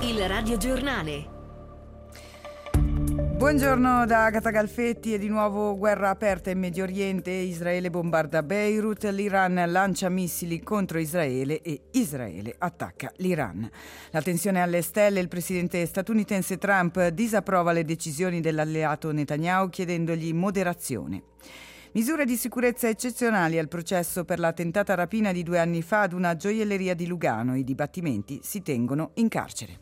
Il radiogiornale. Buongiorno da Agata Galfetti. E di nuovo guerra aperta in Medio Oriente. Israele bombarda Beirut, l'Iran lancia missili contro Israele e Israele attacca l'Iran. La tensione alle stelle. Il presidente statunitense Trump disapprova le decisioni dell'alleato Netanyahu chiedendogli moderazione. Misure di sicurezza eccezionali al processo per la tentata rapina di 2 anni fa ad una gioielleria di Lugano. I dibattimenti si tengono in carcere.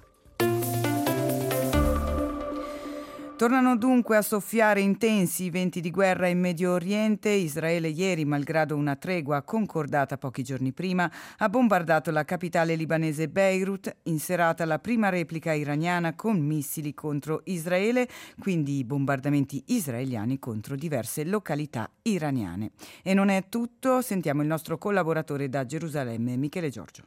Tornano dunque a soffiare intensi venti di guerra in Medio Oriente. Israele ieri, malgrado una tregua concordata pochi giorni prima, ha bombardato la capitale libanese Beirut, in serata la prima replica iraniana con missili contro Israele, quindi i bombardamenti israeliani contro diverse località iraniane. E non è tutto, sentiamo il nostro collaboratore da Gerusalemme, Michele Giorgio.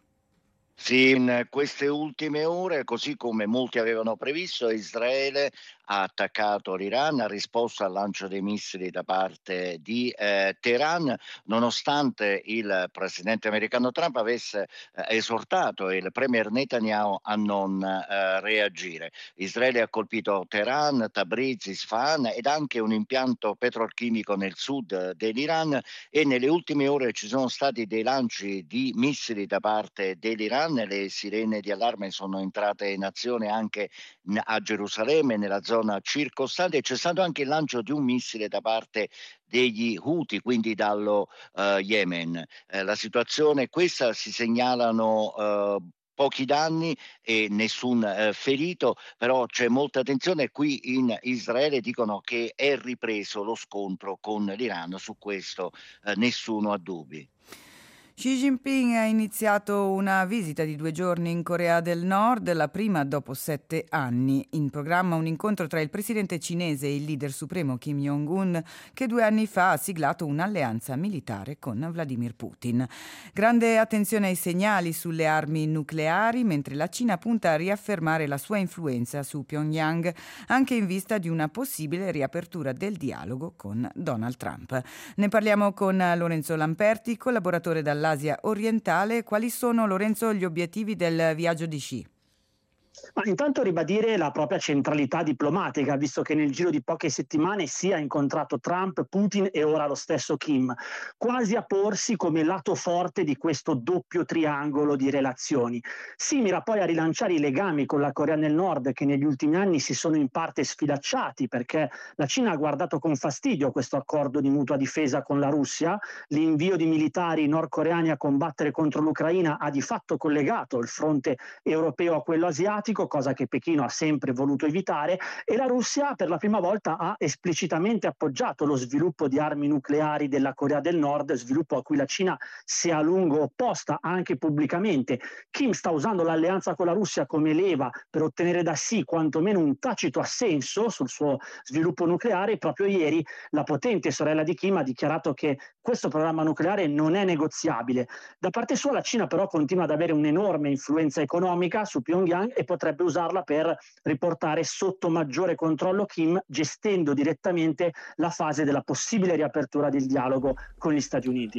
Sì, in queste ultime ore, così come molti avevano previsto, Israele ha attaccato l'Iran, ha risposto al lancio dei missili da parte di Teheran, nonostante il presidente americano Trump avesse esortato il premier Netanyahu a non reagire. Israele ha colpito Teheran, Tabriz, Isfahan ed anche un impianto petrolchimico nel sud dell'Iran, e nelle ultime ore ci sono stati dei lanci di missili da parte dell'Iran. Le sirene di allarme sono entrate in azione anche a Gerusalemme, nella zona circostante, e c'è stato anche il lancio di un missile da parte degli Houthi, quindi dallo Yemen. La situazione è questa, si segnalano pochi danni e nessun ferito, però c'è molta tensione qui in Israele. Dicono che è ripreso lo scontro con l'Iran, su questo nessuno ha dubbi. Xi Jinping ha iniziato una visita di 2 giorni in Corea del Nord, la prima dopo 7 anni. In programma un incontro tra il presidente cinese e il leader supremo Kim Jong-un, che 2 anni fa ha siglato un'alleanza militare con Vladimir Putin. Grande attenzione ai segnali sulle armi nucleari, mentre la Cina punta a riaffermare la sua influenza su Pyongyang, anche in vista di una possibile riapertura del dialogo con Donald Trump. Ne parliamo con Lorenzo Lamperti, collaboratore dall'Asia orientale. Quali sono, Lorenzo, gli obiettivi del viaggio di Xi? Ma intanto ribadire la propria centralità diplomatica, visto che nel giro di poche settimane Xi ha incontrato Trump, Putin e ora lo stesso Kim, quasi a porsi come lato forte di questo doppio triangolo di relazioni. Xi mira poi a rilanciare i legami con la Corea del Nord, che negli ultimi anni si sono in parte sfilacciati, perché la Cina ha guardato con fastidio questo accordo di mutua difesa con la Russia. L'invio di militari nordcoreani a combattere contro l'Ucraina ha di fatto collegato il fronte europeo a quello asiatico, cosa che Pechino ha sempre voluto evitare, e la Russia per la prima volta ha esplicitamente appoggiato lo sviluppo di armi nucleari della Corea del Nord, sviluppo a cui la Cina si è a lungo opposta anche pubblicamente. Kim sta usando l'alleanza con la Russia come leva per ottenere da Xi quantomeno un tacito assenso sul suo sviluppo nucleare. Proprio ieri la potente sorella di Kim ha dichiarato che questo programma nucleare non è negoziabile. Da parte sua la Cina però continua ad avere un'enorme influenza economica su Pyongyang e potrebbe usarla per riportare sotto maggiore controllo Kim, gestendo direttamente la fase della possibile riapertura del dialogo con gli Stati Uniti.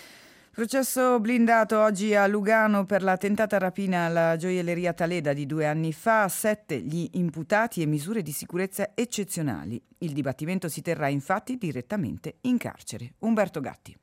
Processo blindato oggi a Lugano per la tentata rapina alla gioielleria Taleda di 2 anni fa. 7 gli imputati e misure di sicurezza eccezionali. Il dibattimento si terrà infatti direttamente in carcere. Umberto Gatti.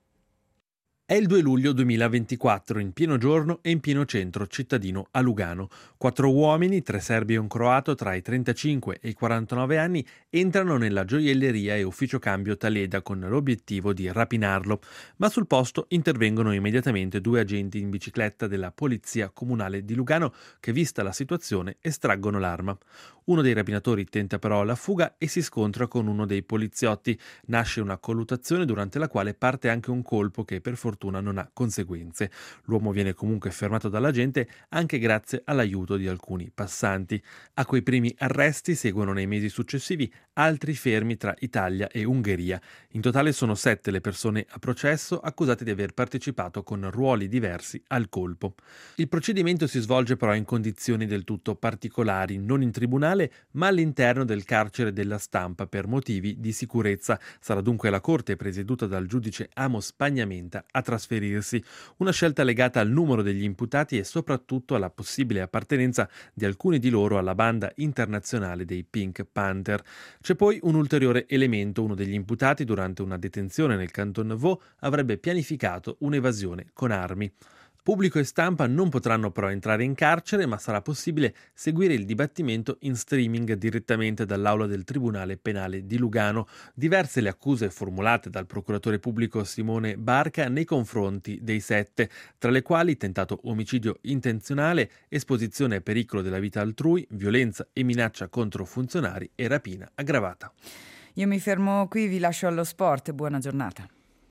È il 2 luglio 2024, in pieno giorno e in pieno centro cittadino a Lugano. 4 uomini, 3 serbi e un croato tra i 35 e i 49 anni entrano nella gioielleria e ufficio cambio Taleda con l'obiettivo di rapinarlo. Ma sul posto intervengono immediatamente 2 agenti in bicicletta della Polizia Comunale di Lugano che, vista la situazione, estraggono l'arma. Uno dei rapinatori tenta però la fuga e si scontra con uno dei poliziotti. Nasce una colluttazione durante la quale parte anche un colpo che per fortuna non ha conseguenze. L'uomo viene comunque fermato dall'agente anche grazie all'aiuto di alcuni passanti. A quei primi arresti seguono nei mesi successivi altri fermi tra Italia e Ungheria. In totale sono 7 le persone a processo accusate di aver partecipato con ruoli diversi al colpo. Il procedimento si svolge però in condizioni del tutto particolari, non in tribunale ma all'interno del carcere della Stampa per motivi di sicurezza. Sarà dunque la corte presieduta dal giudice Amos Pagnamenta a trasferirsi, una scelta legata al numero degli imputati e soprattutto alla possibile appartenenza di alcuni di loro alla banda internazionale dei Pink Panther. C'è poi un ulteriore elemento: uno degli imputati durante una detenzione nel Canton Vaud avrebbe pianificato un'evasione con armi. Pubblico e stampa non potranno però entrare in carcere, ma sarà possibile seguire il dibattimento in streaming direttamente dall'aula del Tribunale Penale di Lugano. Diverse le accuse formulate dal procuratore pubblico Simone Barca nei confronti dei 7, tra le quali tentato omicidio intenzionale, esposizione a pericolo della vita altrui, violenza e minaccia contro funzionari e rapina aggravata. Io mi fermo qui, vi lascio allo sport. Buona giornata.